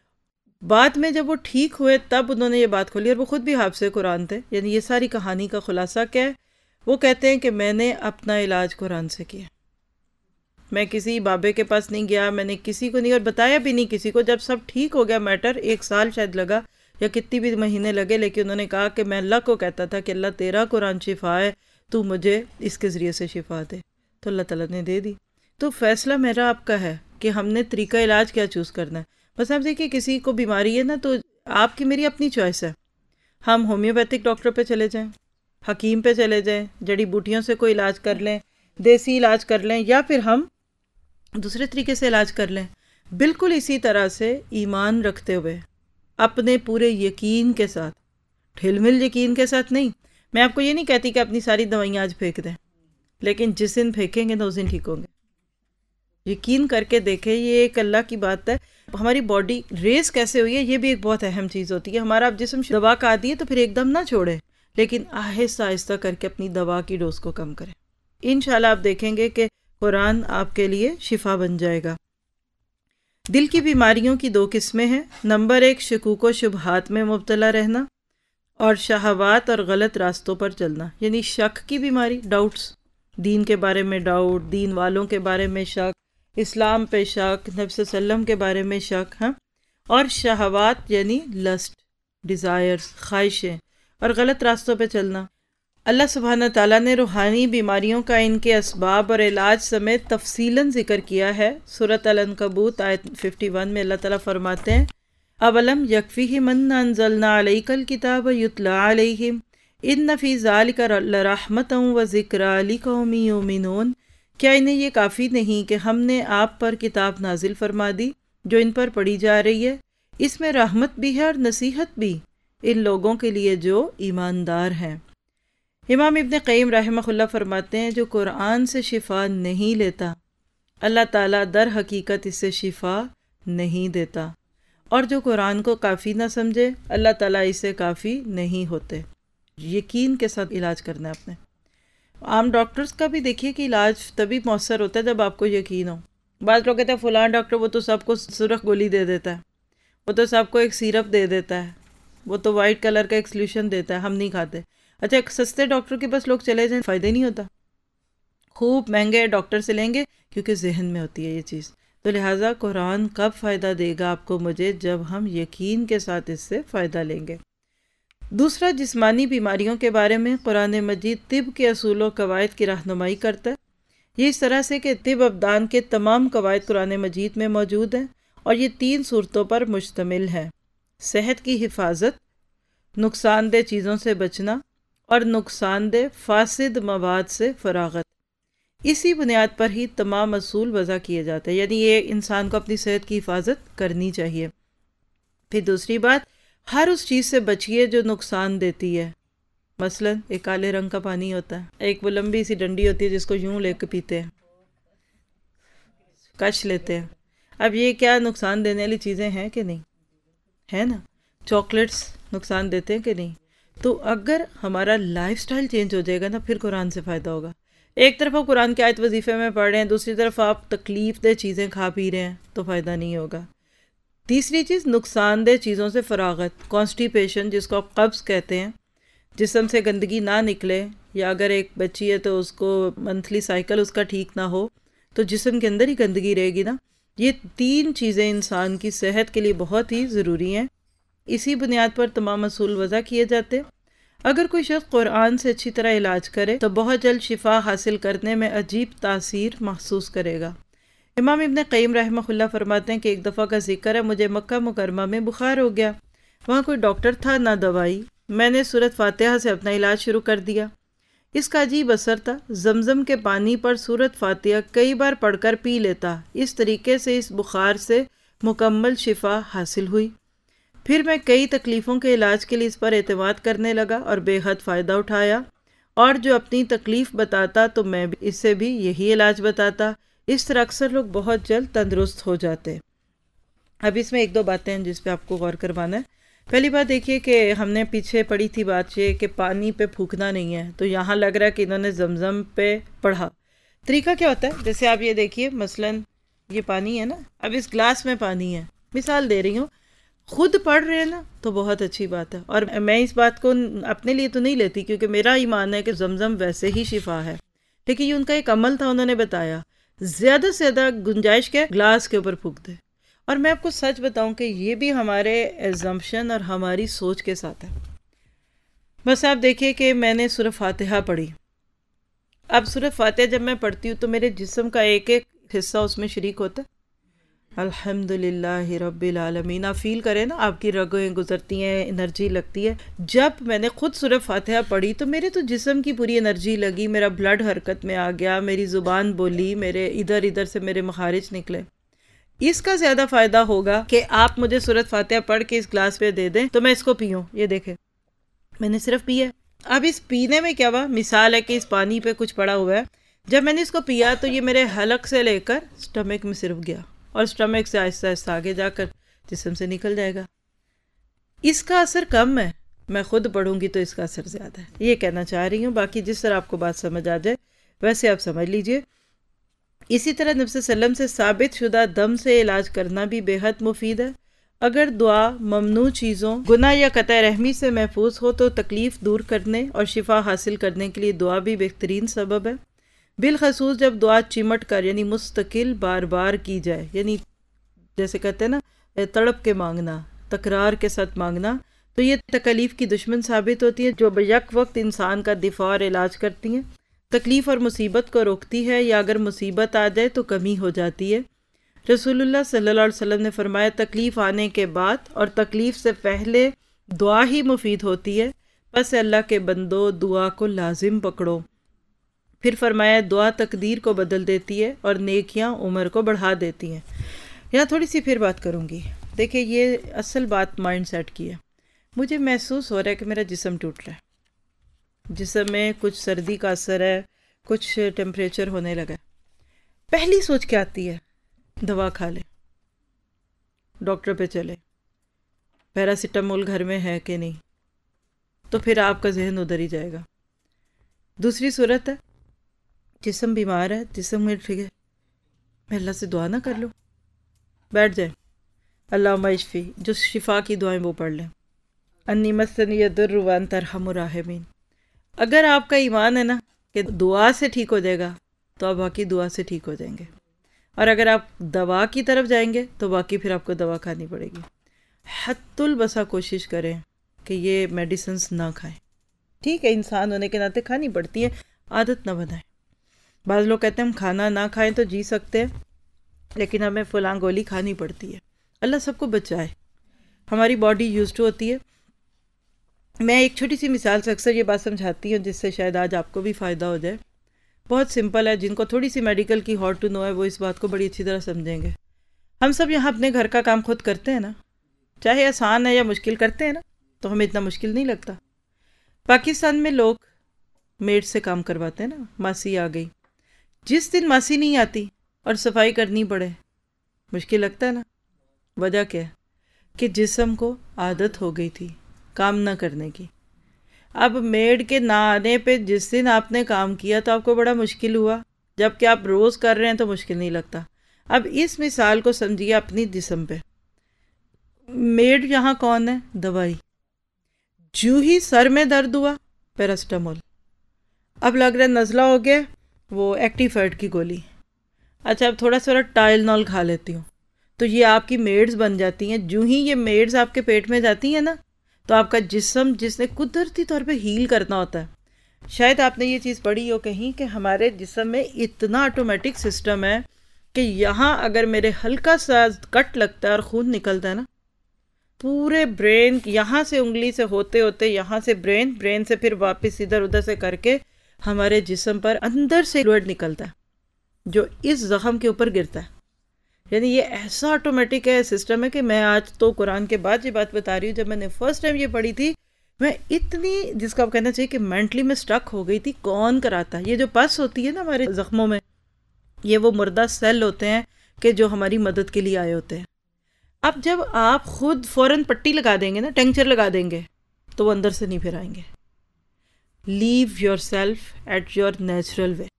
بعد میں جب وہ ٹھیک ہوئے تب انہوں نے یہ بات کھولی، اور وہ خود بھی حافظ قرآن تھے۔ یعنی یہ ساری کہانی کا خلاصہ کیا ہے؟ وہ کہتے ہیں کہ میں نے اپنا علاج قرآن سے کیا، میں کسی بابے کے پاس نہیں گیا، میں نے کسی کو نہیں، اور بتایا بھی نہیں کسی کو۔ جب سب ٹھیک ہو گیا میٹر، 1 سال شاید لگا یا کتنی بھی مہینے لگے، لیکن انہوں نے کہا کہ میں اللہ کو کہتا تھا کہ اللہ تیرا قرآن شفا ہے، تو مجھے اس کے ذریعے سے شفا دے، تو اللہ تعالیٰ نے دے دی۔ تو فیصلہ میرا آپ کا ہے کہ ہم نے طریقہ علاج کیا چوز کرنا ہے۔ بس آپ دیکھیے کسی کو بیماری ہے نا، تو آپ کی میری اپنی چوائس ہے۔ ہم ہومیوپیتھک ڈاکٹر پہ چلے جائیں، حکیم پہ چلے جائیں، جڑی بوٹیوں سے کوئی علاج کر لیں، دیسی علاج کر لیں، یا پھر ہم دوسرے طریقے سے علاج کر لیں۔ بالکل اسی طرح سے ایمان رکھتے ہوئے، اپنے پورے یقین کے ساتھ، ڈھل مل یقین کے ساتھ نہیں۔ میں آپ کو یہ نہیں کہتی کہ اپنی ساری دوائیاں آج پھینک دیں، لیکن جس دن پھینکیں گے تو اس دن ٹھیک ہوں گے۔ یقین کر کے دیکھیں، یہ ایک اللہ کی بات ہے۔ ہماری باڈی ریز کیسے ہوئی ہے، یہ بھی ایک بہت اہم چیز ہوتی ہے۔ ہمارا اب جسم دوا کا عادی ہے تو پھر ایک دم نہ چھوڑے، لیکن آہستہ آہستہ کر کے اپنی دوا کی ڈوز کو کم کریں۔ انشاءاللہ آپ دیکھیں گے کہ قرآن آپ کے لیے شفا بن جائے گا۔ دل کی بیماریوں کی 2 قسمیں ہیں۔ نمبر 1، شکوک و شبہات میں مبتلا رہنا، اور شہوات اور غلط راستوں پر چلنا، یعنی شک کی بیماری، ڈاؤٹس، دین کے بارے میں ڈاؤٹ، دین والوں کے بارے میں شک، اسلام پہ شک، نبی صلی اللہ علیہ وسلم کے بارے میں شک، اور شہوات یعنی لسٹ، ڈیزائرز، خواہشیں، اور غلط راستوں پہ چلنا۔ اللہ سبحانہ تعالیٰ نے روحانی بیماریوں کا ان کے اسباب اور علاج سمیت تفصیلاً ذکر کیا ہے۔ سورۃ العنکبوت آیت 51 میں اللہ تعالیٰ فرماتے ہیں، اولم یکفیہم انا انزلنا علیک الکتاب یتلی علیہم ان فی ذلک لرحمۃ وذکریٰ لقوم یؤمنون۔ کیا انہیں یہ کافی نہیں کہ ہم نے آپ پر کتاب نازل فرما دی جو ان پر پڑھی جا رہی ہے؟ اس میں رحمت بھی ہے اور نصیحت بھی ان لوگوں کے لیے جو ایماندار ہیں۔ امام ابن قیم رحمہ اللہ فرماتے ہیں، جو قرآن سے شفا نہیں لیتا، اللہ تعالیٰ در حقیقت اس سے شفا نہیں دیتا، اور جو قرآن کو کافی نہ سمجھے، اللہ تعالیٰ اس سے کافی نہیں ہوتے۔ یقین کے ساتھ علاج کرنا ہے اپنے۔ عام ڈاکٹرز کا بھی دیکھیے کہ علاج تبھی مؤثر ہوتا ہے جب آپ کو یقین ہو۔ بعض لوگ کہتے ہیں فلاں ڈاکٹر وہ تو سب کو سرخ گولی دے دیتا ہے، وہ تو سب کو ایک سیرپ دے دیتا ہے، وہ تو وائٹ کلر کا ایک سلیوشن دیتا ہے، ہم نہیں کھاتے۔ اچھا، ایک سستے ڈاکٹر کے پاس لوگ چلے جائیں، فائدہ ہی نہیں ہوتا، خوب مہنگے ڈاکٹر سے لیں گے کیونکہ ذہن میں ہوتی ہے یہ چیز۔ تو لہٰذا قرآن کب فائدہ دے گا آپ کو مجھے؟ جب ہم یقین کے ساتھ اس سے فائدہ لیں گے۔ دوسرا، جسمانی بیماریوں کے بارے میں قرآن مجید طب کے اصول و قواعد کی رہنمائی کرتا ہے۔ یہ اس طرح سے کہ طب ابدان کے تمام قواعد قرآن مجید میں موجود ہیں، اور یہ 3 صورتوں پر مشتمل ہے: صحت کی حفاظت، نقصان دہ چیزوں سے بچنا، اور نقصان دہ فاسد مواد سے فراغت۔ اسی بنیاد پر ہی تمام اصول وضع کیے جاتے ہیں، یعنی یہ انسان کو اپنی صحت کی حفاظت کرنی چاہیے۔ پھر دوسری بات، ہر اس چیز سے بچیے جو نقصان دیتی ہے۔ مثلا ایک کالے رنگ کا پانی ہوتا ہے، ایک وہ لمبی سی ڈنڈی ہوتی ہے جس کو یوں لے کے پیتے ہیں، کش لیتے ہیں۔ اب یہ کیا نقصان دینے والی چیزیں ہیں کہ نہیں؟ ہے نا؟ چاکلیٹس نقصان دیتے ہیں کہ نہیں؟ تو اگر ہمارا لائف سٹائل چینج ہو جائے گا نا، پھر قرآن سے فائدہ ہوگا۔ ایک طرف آپ قرآن کی آیت وظیفے میں پڑھ رہے ہیں، دوسری طرف آپ تکلیف دہ چیزیں کھا پی رہے ہیں، تو فائدہ نہیں ہوگا۔ تیسری چیز، نقصان دہ چیزوں سے فراغت، کانسٹیپیشن جس کو آپ قبض کہتے ہیں، جسم سے گندگی نہ نکلے، یا اگر ایک بچی ہے تو اس کو منتھلی سائیکل اس کا ٹھیک نہ ہو تو جسم کے اندر ہی گندگی رہے گی نا۔ یہ 3 چیزیں انسان کی صحت کے لیے بہت ہی ضروری ہیں۔ اسی بنیاد پر تمام اصول وضع کیے جاتے ہیں۔ اگر کوئی شخص قرآن سے اچھی طرح علاج کرے تو بہت جلد شفا حاصل کرنے میں عجیب تاثیر محسوس کرے گا۔ امام ابن قیم رحمہ اللہ فرماتے ہیں کہ ایک دفعہ کا ذکر ہے، مجھے مکہ مکرمہ میں بخار ہو گیا، وہاں کوئی ڈاکٹر تھا نہ دوائی، میں نے سورۃ فاتحہ سے اپنا علاج شروع کر دیا۔ اس کا عجیب اثر تھا، زمزم کے پانی پر سورۃ فاتحہ کئی بار پڑھ کر پی لیتا، اس طریقے سے اس بخار سے مکمل شفا حاصل ہوئی۔ پھر میں کئی تکلیفوں کے علاج کے لیے اس پر اعتماد کرنے لگا اور بے حد فائدہ اٹھایا، اور جو اپنی تکلیف بتاتا تو میں بھی اس سے بھی یہی علاج بتاتا. اس طرح اکثر لوگ بہت جلد تندرست ہو جاتے ہیں. اب اس میں ایک دو باتیں ہیں جس پہ آپ کو غور کروانا ہے. پہلی بات دیکھیے کہ ہم نے پیچھے پڑھی تھی بات یہ کہ پانی پہ پھونکنا نہیں ہے، تو یہاں لگ رہا ہے کہ انہوں نے زمزم پہ پڑھا. طریقہ کیا ہوتا ہے؟ جیسے آپ یہ دیکھیے مثلاً یہ پانی ہے نا، اب اس گلاس میں پانی ہے، مثال دے رہی ہوں، خود پڑھ رہے ہیں نا تو بہت اچھی بات ہے. اور میں اس بات کو اپنے لیے تو نہیں لیتی کیونکہ میرا ایمان ہے کہ زمزم ویسے ہی شفا ہے، لیکن یہ ان کا ایک عمل تھا، انہوں نے بتایا زیادہ سے زیادہ گنجائش کے گلاس کے اوپر پھونک دے. اور میں آپ کو سچ بتاؤں کہ یہ بھی ہمارے ایزمپشن اور ہماری سوچ کے ساتھ ہے. بس آپ دیکھیے کہ میں نے سورہ فاتحہ پڑھی. اب سورہ فاتحہ جب میں پڑھتی ہوں تو میرے جسم کا ایک ایک حصہ اس میں شریک ہوتا ہے. الحمدللہ رب العالمین. آپ فیل کریں نا، آپ کی رگیں گزرتی ہیں، انرجی لگتی ہے. جب میں نے خود سورہ فاتحہ پڑھی تو میرے تو جسم کی پوری انرجی لگی، میرا بلڈ حرکت میں آ گیا، میری زبان بولی، میرے ادھر سے میرے مخارج نکلے. اس کا زیادہ فائدہ ہوگا کہ آپ مجھے سورۃ فاتحہ پڑھ کے اس گلاس پہ دے دیں تو میں اس کو پیوں. یہ دیکھیں میں نے صرف پیا. اب اس پینے میں کیا ہوا؟ مثال ہے کہ اس پانی پہ کچھ پڑا ہوا ہے. جب میں نے اس کو پیا تو یہ میرے حلق سے لے کر سٹمک میں صرف گیا اور سٹمک سے آہستہ آہستہ آگے جا کر جسم سے نکل جائے گا. اس کا اثر کم ہے، میں خود پڑھوں گی تو اس کا اثر زیادہ ہے. یہ کہنا چاہ رہی ہوں. باقی جس طرح آپ کو بات سمجھ آ جائے ویسے آپ سمجھ لیجئے. اسی طرح نبی صلی اللہ علیہ وسلم سے ثابت شدہ دم سے علاج کرنا بھی بے حد مفید ہے. اگر دعا ممنوع چیزوں، گناہ یا قطع رحمی سے محفوظ ہو تو تکلیف دور کرنے اور شفا حاصل کرنے کے لیے دعا بھی بہترین سبب ہے. بالخصوص جب دعا چمٹ کر یعنی مستقل بار بار کی جائے، یعنی جیسے کہتے ہیں نا تڑپ کے مانگنا، تکرار کے ساتھ مانگنا، تو یہ تکلیف کی دشمن ثابت ہوتی ہے جو بیک وقت انسان کا دفاع اور علاج کرتی ہیں. تکلیف اور مصیبت کو روکتی ہے، یا اگر مصیبت آ جائے تو کمی ہو جاتی ہے. رسول اللہ صلی اللہ علیہ وسلم نے فرمایا تکلیف آنے کے بعد اور تکلیف سے پہلے دعا ہی مفید ہوتی ہے، پس اللہ کے بندو دعا کو لازم پکڑو. پھر فرمایا دعا تقدیر کو بدل دیتی ہے اور نیکیاں عمر کو بڑھا دیتی ہیں. یہاں تھوڑی سی پھر بات کروں گی. دیکھیں یہ اصل بات مائنڈ سیٹ کی ہے. مجھے محسوس ہو رہا ہے کہ میرا جسم ٹوٹ رہا ہے، جسم میں کچھ سردی کا اثر ہے، کچھ ٹیمپریچر ہونے لگا ہے. پہلی سوچ کیا آتی ہے؟ دوا کھا لیں، ڈاکٹر پہ چلے، پیراسیٹامول گھر میں ہے کہ نہیں، تو پھر آپ کا ذہن ادھر ہی جائے گا. دوسری صورت ہے جسم بیمار ہے، جسم میں ٹھیک ہے، میں اللہ سے دعا نہ کر لوں، بیٹھ جائیں، اللہم اشفی، جو شفا کی دعائیں وہ پڑھ لیں. انی مسنی الضر وانت ارحم الراحمین. اگر آپ کا ایمان ہے نا کہ دعا سے ٹھیک ہو جائے گا تو آپ باقی دعا سے ٹھیک ہو جائیں گے، اور اگر آپ دوا کی طرف جائیں گے تو باقی پھر آپ کو دوا کھانی پڑے گی. حتی البسا کوشش کریں کہ یہ میڈیسنز نہ کھائیں. ٹھیک ہے انسان ہونے کے ناطے کھانی پڑتی ہے، عادت نہ بنائیں. بعض لوگ کہتے ہیں ہم کھانا نہ کھائیں تو جی سکتے ہیں، لیکن ہمیں فلاں گولی کھانی پڑتی ہے. اللہ سب کو بچائے، ہماری باڈی یوزڈ ہوتی ہے. میں ایک چھوٹی سی مثال سے اکثر یہ بات سمجھاتی ہوں جس سے شاید آج آپ کو بھی فائدہ ہو جائے. بہت سمپل ہے، جن کو تھوڑی سی میڈیکل کی ہاؤ ٹو نو ہے وہ اس بات کو بڑی اچھی طرح سمجھیں گے. ہم سب یہاں اپنے گھر کا کام خود کرتے ہیں نا، چاہے آسان ہے یا مشکل کرتے ہیں نا، تو ہمیں اتنا مشکل نہیں لگتا. پاکستان میں لوگ میڈ سے کام کرواتے ہیں نا، ماسی آ گئی، جس دن ماسی نہیں آتی اور صفائی کرنی پڑے مشکل لگتا ہے نا. وجہ کیا ہے؟ کہ جسم کو عادت ہو گئی تھی کام نہ کرنے کی. اب میڈ کے نہ آنے پہ جس دن آپ نے کام کیا تو آپ کو بڑا مشکل ہوا، جب کہ آپ روز کر رہے ہیں تو مشکل نہیں لگتا. اب اس مثال کو سمجھیے اپنی جسم پہ. میڈ یہاں کون ہے؟ دوائی. جو ہی سر میں درد ہوا پیراسیٹامول، اب لگ رہا ہے نزلہ ہو گیا، وہ ایکٹیفائڈ کی گولی. اچھا اب تھوڑا سا ٹائلنول کھا لیتی ہوں، تو یہ آپ کی میڈز بن جاتی ہیں. جو ہی یہ میڈز آپ کے پیٹ میں جاتی ہیں نا تو آپ کا جسم جس نے قدرتی طور پہ ہیل کرنا ہوتا ہے. شاید آپ نے یہ چیز پڑھی ہو کہیں کہ ہمارے جسم میں اتنا آٹومیٹک سسٹم ہے کہ یہاں اگر میرے ہلکا سا کٹ لگتا ہے اور خون نکلتا ہے نا، پورے برین یہاں سے انگلی سے ہوتے ہوتے یہاں سے برین سے پھر واپس ادھر ادھر سے کر کے ہمارے جسم پر اندر سے فلوئڈ نکلتا ہے جو اس زخم کے اوپر گرتا ہے. یعنی یہ ایسا آٹومیٹک ہے سسٹم ہے کہ میں آج تو قرآن کے بعد یہ بات بتا رہی ہوں. جب میں نے فرسٹ ٹائم یہ پڑھی تھی میں اتنی، جس کو آپ کہنا چاہیے کہ مینٹلی میں سٹک ہو گئی تھی، کون کراتا ہے؟ یہ جو پس ہوتی ہے نا ہمارے زخموں میں، یہ وہ مردہ سیل ہوتے ہیں کہ جو ہماری مدد کے لیے آئے ہوتے ہیں. اب جب آپ خود فوراً پٹی لگا دیں گے نا، ٹینکچر لگا دیں گے، تو وہ اندر سے نہیں پھر آئیں گے. Leave yourself at your natural way,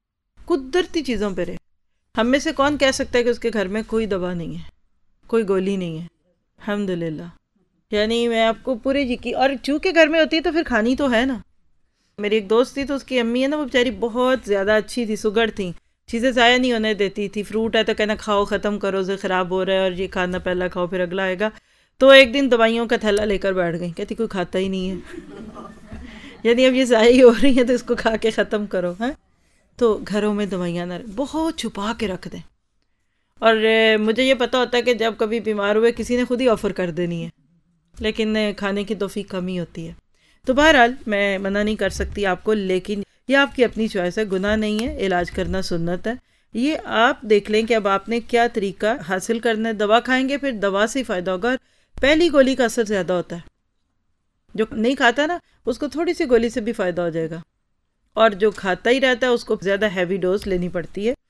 قدرتی چیزوں پہ رہے. ہم میں سے کون کہہ سکتا ہے کہ اس کے گھر میں کوئی دوا نہیں ہے، کوئی گولی نہیں ہے؟ الحمدللہ. یعنی میں آپ کو پورے یقین، اور چونکہ گھر میں ہوتی ہے تو پھر کھانی تو ہے نا. میری ایک دوست تھی، تو اس کی امی ہے نا، وہ بیچاری بہت زیادہ اچھی تھی، سگڑ تھیں، چیزیں ضائع نہیں ہونے دیتی تھی. فروٹ ہے تو کہنا کھاؤ، ختم کرو، سے خراب ہو رہا ہے، اور یہ کھانا پہلا کھاؤ پھر اگلا آئے گا. تو ایک دن دوائیوں کا تھیلا لے کر بیٹھ گئی، کہتی کوئی کھاتا ہی نہیں ہے. یعنی اب یہ ضائع ہو رہی ہیں تو اس کو کھا کے ختم کرو. ہاں، تو گھروں میں دوائیاں نہ بہت چھپا کے رکھ دیں. اور مجھے یہ پتہ ہوتا ہے کہ جب کبھی بیمار ہوئے کسی نے خود ہی آفر کر دینی ہے، لیکن کھانے کی توفیق کم ہی ہوتی ہے. تو بہرحال میں منع نہیں کر سکتی آپ کو، لیکن یہ آپ کی اپنی چوائس ہے، گناہ نہیں ہے، علاج کرنا سنت ہے. یہ آپ دیکھ لیں کہ اب آپ نے کیا طریقہ حاصل کرنا ہے. دوا کھائیں گے پھر دوا سے ہی فائدہ ہوگا. پہلی گولی کا اثر زیادہ ہوتا ہے، جو نہیں کھاتا نا اس کو تھوڑی سی گولی سے بھی فائدہ ہو جائے گا، اور جو کھاتا ہی رہتا ہے اس کو زیادہ ہیوی ڈوز لینی پڑتی ہے.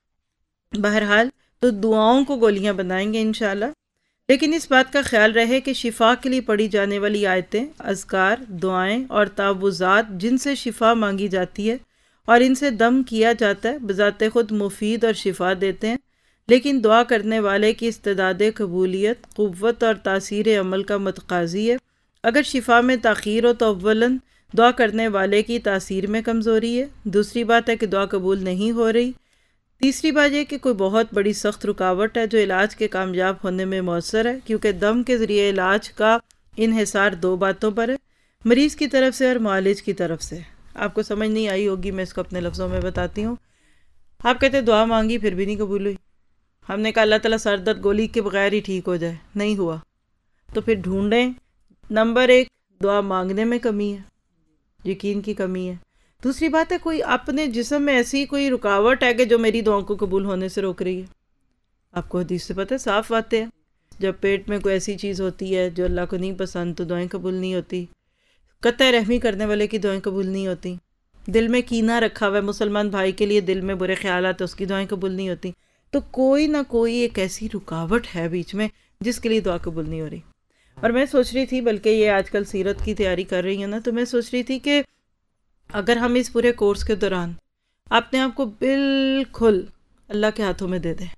بہرحال تو دعاؤں کو گولیاں بنائیں گے انشاءاللہ، لیکن اس بات کا خیال رہے کہ شفا کے لیے پڑھی جانے والی آیتیں، اذکار، دعائیں اور تعوذات جن سے شفا مانگی جاتی ہے اور ان سے دم کیا جاتا ہے، بذات خود مفید اور شفا دیتے ہیں، لیکن دعا کرنے والے کی استعداد قبولیت، قوت اور تاثیر عمل کا متقاضی ہے. اگر شفا میں تاخیر ہو تو اولاً دعا کرنے والے کی تاثیر میں کمزوری ہے. دوسری بات ہے کہ دعا قبول نہیں ہو رہی. تیسری بات یہ کہ کوئی بہت بڑی سخت رکاوٹ ہے جو علاج کے کامیاب ہونے میں مؤثر ہے، کیونکہ دم کے ذریعے علاج کا انحصار دو باتوں پر ہے، مریض کی طرف سے اور معالج کی طرف سے. آپ کو سمجھ نہیں آئی ہوگی، میں اس کو اپنے لفظوں میں بتاتی ہوں. آپ کہتے دعا مانگی پھر بھی نہیں قبول ہوئی. ہم نے کہا اللہ تعالیٰ سر درد گولی کے بغیر ہی ٹھیک ہو جائے، نہیں ہوا. تو پھر ڈھونڈیں. نمبر 1، دعا مانگنے میں کمی ہے، یقین کی کمی ہے. دوسری بات ہے کوئی اپنے جسم میں ایسی کوئی رکاوٹ ہے کہ جو میری دعاؤں کو قبول ہونے سے روک رہی ہے. آپ کو حدیث سے پتہ ہے، صاف باتیں ہیں. جب پیٹ میں کوئی ایسی چیز ہوتی ہے جو اللہ کو نہیں پسند تو دعائیں قبول نہیں ہوتی. قطع رحمی کرنے والے کی دعائیں قبول نہیں ہوتی. دل میں کینہ رکھا ہوا ہے مسلمان بھائی کے لیے، دل میں برے خیالات ہیں، اس کی دعائیں قبول نہیں ہوتی. تو کوئی نہ کوئی ایک ایسی رکاوٹ ہے بیچ میں جس کے لیے دعا قبول نہیں ہو رہی. اور میں سوچ رہی تھی، بلکہ یہ آج کل سیرت کی تیاری کر رہی ہوں نا، تو میں سوچ رہی تھی کہ اگر ہم اس پورے کورس کے دوران اپنے آپ کو بالکل اللہ کے ہاتھوں میں دے دیں،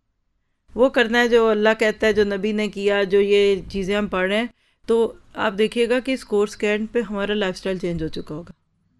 وہ کرنا ہے جو اللہ کہتا ہے، جو نبی نے کیا، جو یہ چیزیں ہم پڑھ رہے ہیں، تو آپ دیکھیے گا کہ اس کورس کے اینڈ پہ ہمارا لائف سٹائل چینج ہو چکا ہوگا.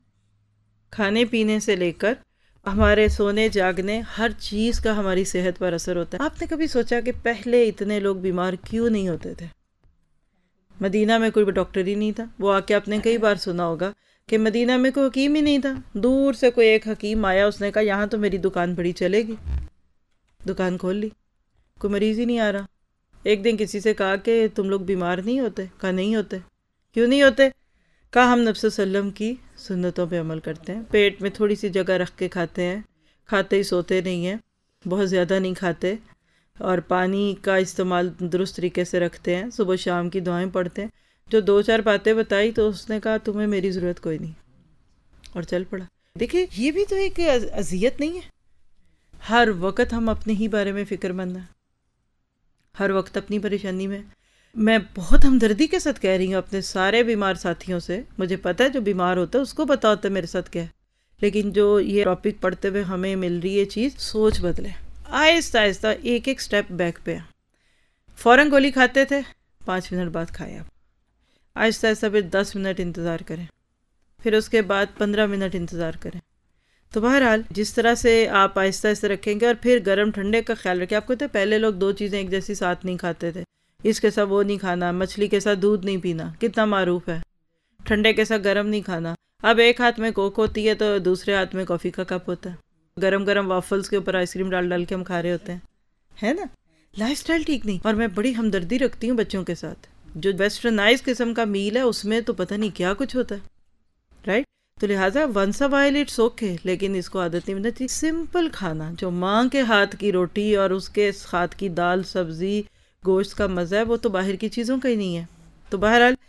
کھانے پینے سے لے کر ہمارے سونے جاگنے، ہر چیز کا ہماری صحت پر اثر ہوتا ہے. آپ نے کبھی سوچا کہ پہلے اتنے لوگ بیمار کیوں نہیں ہوتے تھے؟ مدینہ میں کوئی ڈاکٹر ہی نہیں تھا. وہ آ کے آپ نے کئی بار سنا ہوگا کہ مدینہ میں کوئی حکیم ہی نہیں تھا. دور سے کوئی ایک حکیم آیا، اس نے کہا یہاں تو میری دکان بڑی چلے گی، دکان کھول لی. کوئی مریض ہی نہیں آ رہا. ایک دن کسی سے کہا کہ تم لوگ بیمار نہیں ہوتے؟ کہا نہیں ہوتے. کیوں نہیں ہوتے؟ کہا ہم نبی صلی اللہ علیہ وسلم کی سنتوں پہ عمل کرتے ہیں، پیٹ میں تھوڑی سی جگہ رکھ کے کھاتے ہیں، کھاتے ہی سوتے نہیں ہیں، بہت زیادہ نہیں کھاتے، اور پانی کا استعمال درست طریقے سے رکھتے ہیں، صبح شام کی دعائیں پڑھتے ہیں. جو 2-4 باتیں بتائی تو اس نے کہا تمہیں میری ضرورت کوئی نہیں، اور چل پڑا. دیکھیں یہ بھی تو ایک اذیت نہیں ہے. ہر وقت ہم اپنے ہی بارے میں فکر مند ہیں، ہر وقت اپنی پریشانی میں. میں بہت ہمدردی کے ساتھ کہہ رہی ہوں اپنے سارے بیمار ساتھیوں سے. مجھے پتہ ہے جو بیمار ہوتا ہے اس کو پتہ ہوتا ہے میرے ساتھ کیا ہے، لیکن جو یہ ٹاپک پڑھتے ہوئے ہمیں مل رہی ہے چیز، سوچ بدلے. آہستہ آہستہ ایک ایک سٹیپ بیک پہ. فوراً گولی کھاتے تھے، 5 منٹ بعد کھائے آپ. آہستہ آہستہ پھر 10 منٹ انتظار کریں، پھر اس کے بعد 15 منٹ انتظار کریں. تو بہرحال جس طرح سے آپ آہستہ آہستہ رکھیں گے، اور پھر گرم ٹھنڈے کا خیال رکھیں. آپ کو پتہ ہے پہلے لوگ 2 چیزیں ایک جیسی ساتھ نہیں کھاتے تھے، اس کے ساتھ وہ نہیں کھانا، مچھلی کے ساتھ دودھ نہیں پینا، کتنا معروف ہے. ٹھنڈے کے ساتھ گرم نہیں کھانا. اب ایک ہاتھ میں کوک ہوتی ہے تو دوسرے ہاتھ میں کافی کا کپ ہوتا ہے. گرم گرم وافلز کے اوپر آئس کریم ڈال ڈال کے ہم کھا رہے ہوتے ہیں، ہے نا. لائف سٹائل ٹھیک نہیں. اور میں بڑی ہمدردی رکھتی ہوں بچوں کے ساتھ. جو ویسٹرنائز قسم کا میل ہے اس میں تو پتہ نہیں کیا کچھ ہوتا ہے، رائٹ. تو لہٰذا once a while it's okay, لیکن اس کو عادت نہیں بننا چاہیے. سمپل کھانا جو ماں کے ہاتھ کی روٹی اور اس کے ہاتھ کی دال، سبزی، گوشت کا مزہ ہے، وہ تو باہر کی چیزوں کا ہی نہیں ہے. تو بہرحال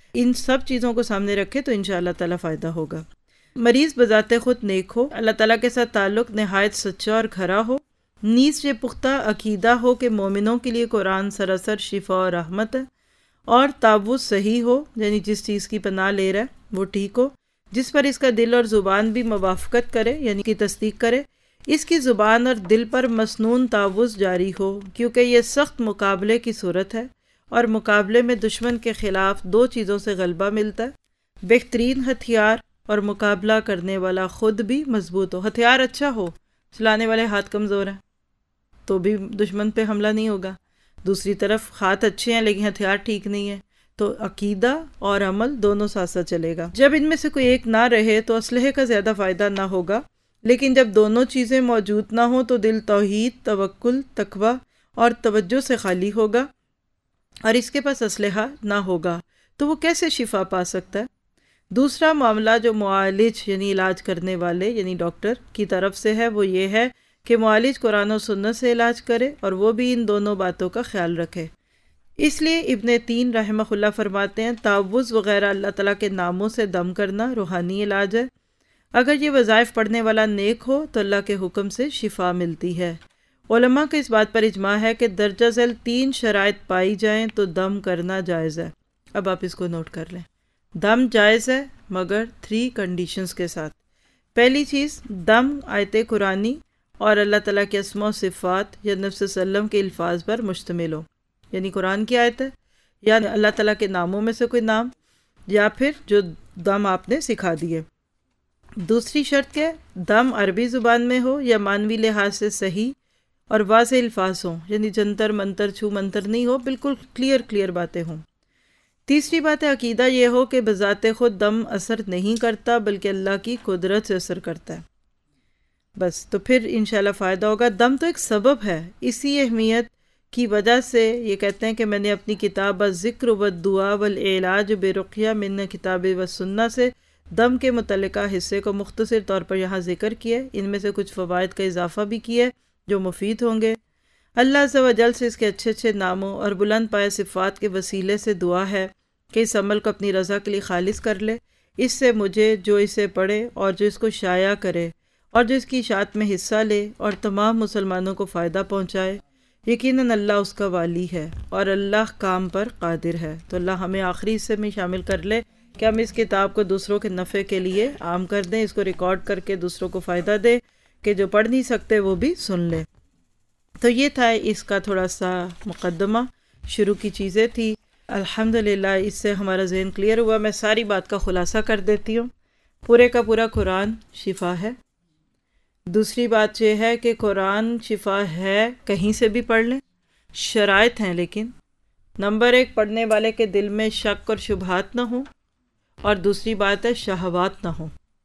ان سب چیزوں کو سامنے رکھے تو انشاءاللہ تعالیٰ فائدہ ہوگا۔ مریض بذات خود نیک ہو، اللہ تعالیٰ کے ساتھ تعلق نہایت سچا اور کھرا ہو، نیز یہ پختہ عقیدہ ہو کہ مومنوں کے لیے قرآن سراسر شفا اور رحمت ہے، اور تعوذ صحیح ہو، یعنی جس چیز کی پناہ لے رہا ہے وہ ٹھیک ہو، جس پر اس کا دل اور زبان بھی موافقت کرے یعنی کہ تصدیق کرے، اس کی زبان اور دل پر مسنون تعوذ جاری ہو، کیونکہ یہ سخت مقابلے کی صورت ہے، اور مقابلے میں دشمن کے خلاف دو چیزوں سے غلبہ ملتا ہے، بہترین ہتھیار اور مقابلہ کرنے والا خود بھی مضبوط ہو۔ ہتھیار اچھا ہو، چلانے والے ہاتھ کمزور ہیں تو بھی دشمن پہ حملہ نہیں ہوگا، دوسری طرف ہاتھ اچھے ہیں لیکن ہتھیار ٹھیک نہیں ہے، تو عقیدہ اور عمل دونوں ساتھ ساتھ چلے گا۔ جب ان میں سے کوئی ایک نہ رہے تو اسلحے کا زیادہ فائدہ نہ ہوگا، لیکن جب دونوں چیزیں موجود نہ ہوں تو دل توحید، توکل، تقوی اور توجہ سے خالی ہوگا، اور اس کے پاس اسلحہ نہ ہوگا تو وہ کیسے شفا پا سکتا ہے؟ دوسرا معاملہ جو معالج یعنی علاج کرنے والے یعنی ڈاکٹر کی طرف سے ہے وہ یہ ہے کہ معالج قرآن و سنت سے علاج کرے، اور وہ بھی ان دونوں باتوں کا خیال رکھے۔ اس لیے ابن تین رحمہ اللہ فرماتے ہیں تعوذ وغیرہ اللہ تعالیٰ کے ناموں سے دم کرنا روحانی علاج ہے، اگر یہ وظائف پڑھنے والا نیک ہو تو اللہ کے حکم سے شفا ملتی ہے۔ علماء کا اس بات پر اجماع ہے کہ درجہ ذیل 3 شرائط پائی جائیں تو دم کرنا جائز ہے۔ اب آپ اس کو نوٹ کر لیں، دم جائز ہے مگر 3 کنڈیشنز کے ساتھ۔ پہلی چیز، دم آیت قرآنی اور اللہ تعالیٰ کے اسماء و صفات یا نبی صلی اللہ علیہ وسلم کے الفاظ پر مشتمل ہو، یعنی قرآن کی آیت ہے یا اللہ تعالیٰ کے ناموں میں سے کوئی نام، یا پھر جو دم آپ نے سکھا دیے۔ دوسری شرط کہ دم عربی زبان میں ہو یا معنوی لحاظ سے صحیح اور واضح الفاظ ہوں، یعنی جنتر منتر چھو منتر نہیں ہو، بالکل کلیئر باتیں ہوں۔ تیسری بات ہے عقیدہ یہ ہو کہ بذات خود دم اثر نہیں کرتا بلکہ اللہ کی قدرت سے اثر کرتا ہے، بس تو پھر انشاءاللہ فائدہ ہوگا۔ دم تو ایک سبب ہے، اسی اہمیت کی وجہ سے یہ کہتے ہیں کہ میں نے اپنی کتاب الذکر والدعاء والعلاج برقیہ من کتاب والسنہ سے دم کے متعلقہ حصے کو مختصر طور پر یہاں ذکر کیا، ان میں سے کچھ فوائد کا اضافہ بھی کیا جو مفید ہوں گے۔ اللہ عز و جل سے اس کے اچھے ناموں اور بلند پائے صفات کے وسیلے سے دعا ہے کہ اس عمل کو اپنی رضا کے لیے خالص کر لے، اس سے مجھے جو اسے پڑھے اور جو اس کو شائع کرے اور جو اس کی اشاعت میں حصہ لے اور تمام مسلمانوں کو فائدہ پہنچائے، یقیناً اللہ اس کا والی ہے اور اللہ کام پر قادر ہے۔ تو اللہ ہمیں آخری حصے میں شامل کر لے کہ ہم اس کتاب کو دوسروں کے نفع کے لیے عام کر دیں، اس کو ریکارڈ کر کے دوسروں کو فائدہ دے کہ جو پڑھ نہیں سکتے وہ بھی سن لیں۔ تو یہ تھا اس کا تھوڑا سا مقدمہ، شروع کی چیزیں تھی۔ الحمدللہ اس سے ہمارا ذہن کلیئر ہوا۔ میں ساری بات کا خلاصہ کر دیتی ہوں۔ پورے کا پورا قرآن شفا ہے۔ دوسری بات یہ ہے کہ قرآن شفا ہے، کہیں سے بھی پڑھ لیں، شرائط ہیں لیکن نمبر 1 پڑھنے والے کے دل میں شک اور شبہات نہ ہوں، اور دوسری بات ہے شہوات نہ ہوں۔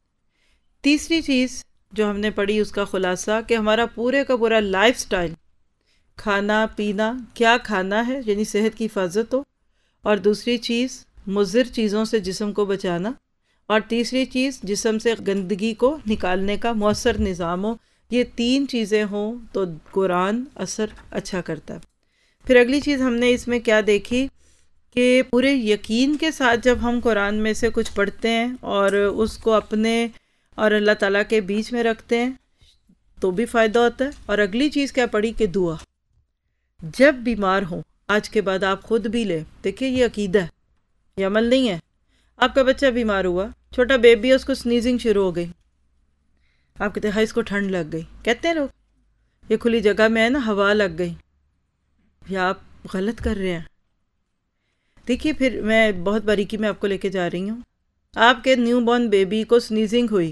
تیسری چیز جو ہم نے پڑھی اس کا خلاصہ کہ ہمارا پورے کا پورا لائف سٹائل، کھانا پینا، کیا کھانا ہے یعنی صحت کی حفاظت ہو، اور دوسری چیز مضر چیزوں سے جسم کو بچانا، اور تیسری چیز جسم سے گندگی کو نکالنے کا مؤثر نظام ہو۔ یہ 3 چیزیں ہوں تو قرآن اثر اچھا کرتا ہے۔ پھر اگلی چیز ہم نے اس میں کیا دیکھی کہ پورے یقین کے ساتھ جب ہم قرآن میں سے کچھ پڑھتے ہیں اور اس کو اپنے اور اللہ تعالیٰ کے بیچ میں رکھتے ہیں تو بھی فائدہ ہوتا ہے۔ اور اگلی چیز کیا پڑھی کہ دعا، جب بیمار ہوں آج کے بعد آپ خود بھی لیں، دیکھیں یہ عقیدہ ہے، یہ عمل نہیں ہے۔ آپ کا بچہ بیمار ہوا، چھوٹا بیبی ہے، اس کو سنیزنگ شروع ہو گئی، آپ کہتے ہیں اس کو ٹھنڈ لگ گئی، کہتے ہیں لوگ یہ کھلی جگہ میں ہے نا، ہوا لگ گئی، یا آپ غلط کر رہے ہیں۔ دیکھیے پھر میں بہت باریکی میں آپ کو لے کے جا رہی ہوں۔ آپ کے نیو بورن بیبی کو سنیزنگ ہوئی،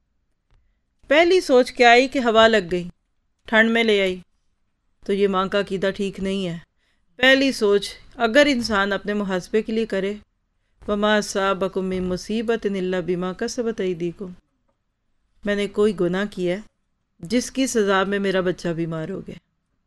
پہلی سوچ کیا آئی کہ ہوا لگ گئی، ٹھنڈ میں لے آئی، تو یہ ماں کا عقیدہ ٹھیک نہیں ہے۔ پہلی سوچ اگر انسان اپنے محاسبے کے لیے کرے، وَمَا أَصَابَكُم مِّن مُّصِيبَةٍ إِلَّا بِمَا كَسَبَتْ أَيْدِيكُمْ، میں نے کوئی گناہ کیا ہے جس کی سزا میں میرا بچہ بیمار ہو گیا۔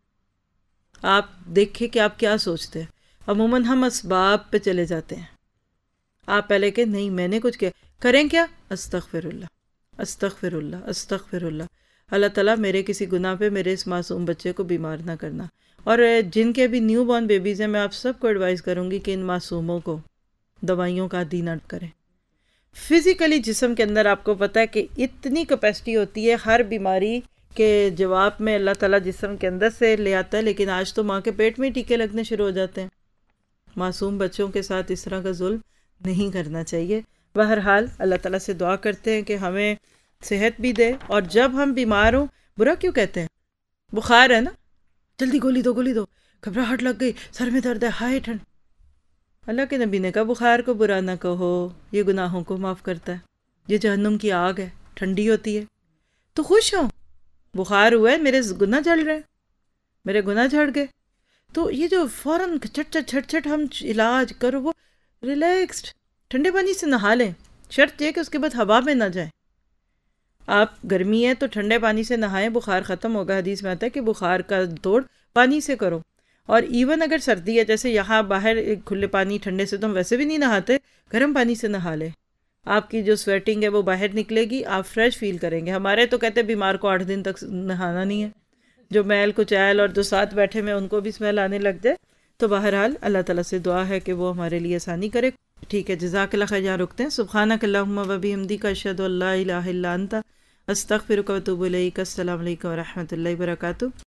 آپ دیکھیں کہ آپ کیا سوچتے ہیں۔ عموماً ہم اسباب پہ چلے جاتے ہیں، آپ پہلے کہ نہیں میں نے کچھ کیا، کریں کیا، استغفر اللہ استغفر اللہ استغفر اللہ، اللہ تعالیٰ میرے کسی گناہ پہ میرے اس معصوم بچے کو بیمار نہ کرنا۔ اور جن کے بھی نیو بورن بیبیز ہیں، میں آپ سب کو ایڈوائز کروں گی کہ ان معصوموں کو دوائیوں کا عادی نہ کریں۔ فزیکلی جسم کے اندر آپ کو پتہ ہے کہ اتنی کیپیسٹی ہوتی ہے ہر بیماری کے جواب میں اللہ تعالیٰ جسم کے اندر سے لے آتا ہے، لیکن آج تو ماں کے پیٹ میں ٹیکے لگنے شروع ہو جاتے ہیں۔ معصوم بچوں کے ساتھ اس طرح کا ظلم نہیں کرنا چاہیے۔ بہرحال اللہ تعالیٰ سے دعا کرتے ہیں کہ ہمیں صحت بھی دے، اور جب ہم بیمار ہوں، برا کیوں کہتے ہیں؟ بخار ہے نا، جلدی گولی دو گولی دو، گھبراہٹ لگ گئی، سر میں درد ہے، ہائے ٹھنڈ۔ اللہ کے نبی نے کہا بخار کو برا نہ کہو، یہ گناہوں کو معاف کرتا ہے، یہ جہنم کی آگ ہے، ٹھنڈی ہوتی ہے۔ تو خوش ہوں، بخار ہوا ہے، میرے گناہ جل رہے ہیں، میرے گناہ جھڑ گئے۔ تو یہ جو فوراً جھٹ چھٹ ہم علاج کرو، وہ ریلیکسڈ ٹھنڈے پانی سے نہا لیں، شرط یہ کہ اس کے بعد ہوا میں نہ جائیں۔ آپ گرمی ہے تو ٹھنڈے پانی سے نہائیں، بخار ختم ہوگا۔ حدیث میں آتا ہے کہ بخار کا توڑ پانی سے کرو۔ اور ایون اگر سردی ہے، جیسے یہاں باہر کھلے پانی ٹھنڈے سے تو ہم ویسے بھی نہیں نہاتے، گرم پانی سے نہا لیں، آپ کی جو سویٹنگ ہے وہ باہر نکلے گی، آپ فریش فیل کریں گے۔ ہمارے تو کہتے بیمار کو 8 دن تک نہانا نہیں ہے، جو میل کچیل اور جو ساتھ بیٹھے میں ان کو بھی اسمیل آنے لگ جائے۔ تو بہرحال اللہ تعالیٰ سے دعا ہے کہ وہ ہمارے لیے آسانی کرے۔ ٹھیک ہے، جزاک اللہ خیر، یہاں رکتے ہیں۔ سبحانک اللہم و بحمدک، اشہد ان لا الہ الا انت، استغفرک و اتوب الیک۔ السلام علیکم و رحمۃ اللہ وبرکاتہ۔